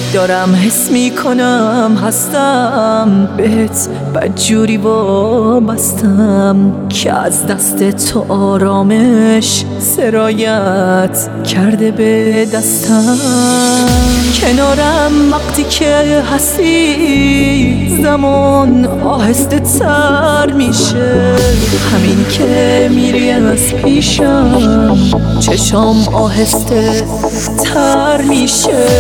دارم حس میکنم هستم بهت بدجوری وابستم که از دست تو آرامش سرایت کرده به دستم. کنارم وقتی که هستی زمان آهسته تر میشه، همین که میری از پیشم چشام آهسته تر میشه.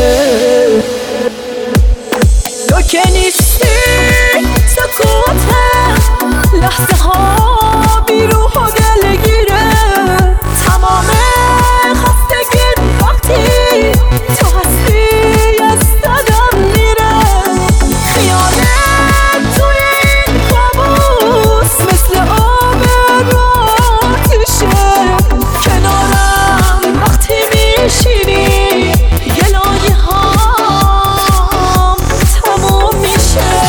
تو که نیستی سکوته لحظه ها بی روح و دلگیره، تمام خستگی وقتی تو هستی از دلم میره. خیالت توی این قاموس مثل آب آتیشه، کنارم وقتی میشینی گلایه هام تموم میشه.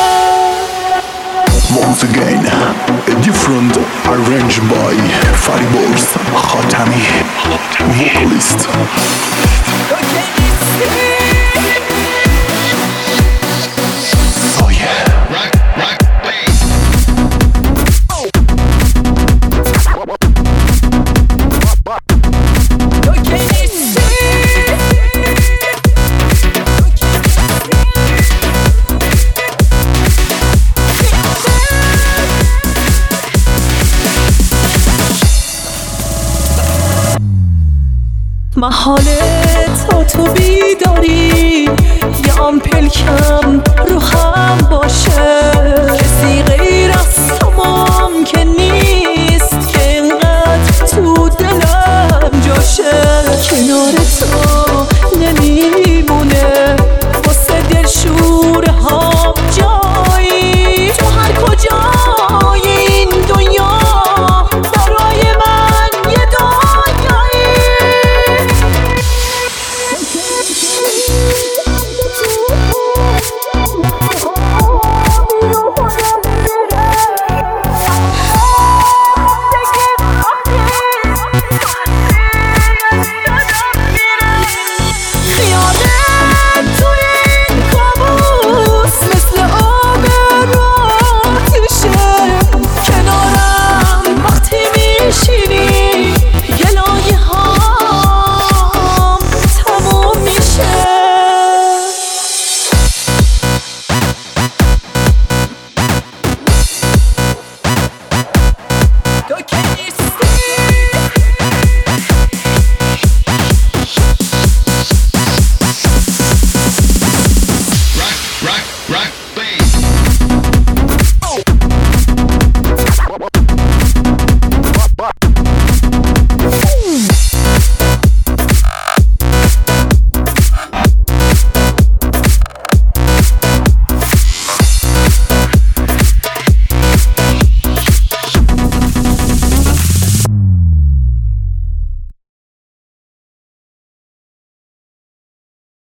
Once again, a different arranged by Fariborz Khatami, vocalist. Oh yeah. محاله تا تو بیداری یه آمپل کم رو هم باشه، کسی غیر از تو ممکن نیست که اینقدر تو دلم جاشه. کنار